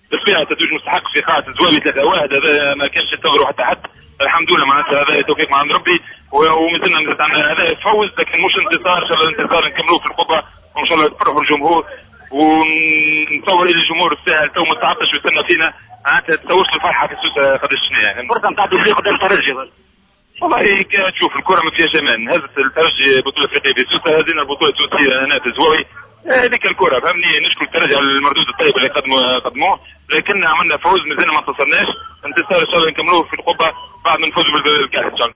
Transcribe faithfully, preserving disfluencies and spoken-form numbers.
بالفعل تتويج مستحق في قاعة الزوالي ثلاثة واحد، هذا ما كانش ينتظروا حتى حد. الحمد لله معناتها هذا توفيق من عند ربي، ومازلنا مازلنا هذا فوز لكن مش انتصار. ان شاء الله الانتصار نكملوه في القبة وان شاء الله يفرحوا الجمهور. ونتصور الى الجمهور الساهل تو ما تعطش ويستنى فينا معناتها تصورش الفرحه في سوسه قداش شنو الفرصه نتاع التوفيق قدام الترجي. والله تشوف الكره ما فيها جمال، هزت الترجي بطوله افريقيه في سوسه، هزينا البطوله التونسيه هنا في الزواوي. هذيك الكره فهمني. نشكر الترجي على المردود الطيب اللي قدموه قدموه لكن عملنا فوز مازلنا ما انتصرناش. انتصار ان شاء الله نكملوه في القبه بعد ما نفوزوا بالكاس ان شاء الله.